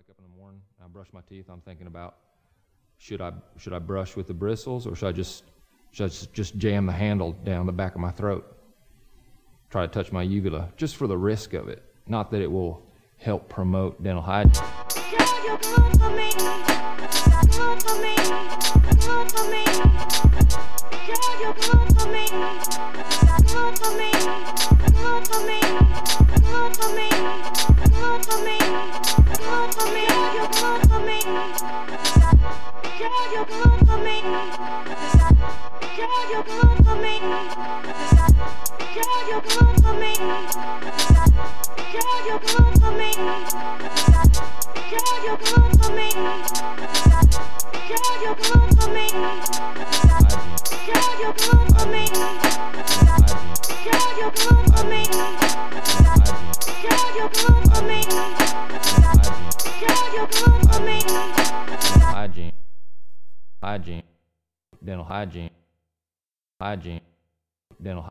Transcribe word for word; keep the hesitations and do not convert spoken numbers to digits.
wake up in the morning, I brush my teeth, I'm thinking about should I should I brush with the bristles, or should I just should I just, just jam the handle down the back of my throat? Try to touch my uvula, just for the risk of it. Not that it will help promote dental hygiene. Girl, you're good for me. Good for me. Good for me. Girl, you're good for me. Good for me. Good for me. Good for me. Good for me. Good for me. Girl, you're good for me. Girl, you're good for me. Girl, you're good for me. Girl, you're good for me. Girl, you're good for me. Girl, you're good for me. Girl, you're good for me. Girl, you're good for me. Girl, you're good for me. Girl, you're good for me. Girl, you're good for me. Hygiene. Hygiene. Dental hygiene. Hygiene. Dental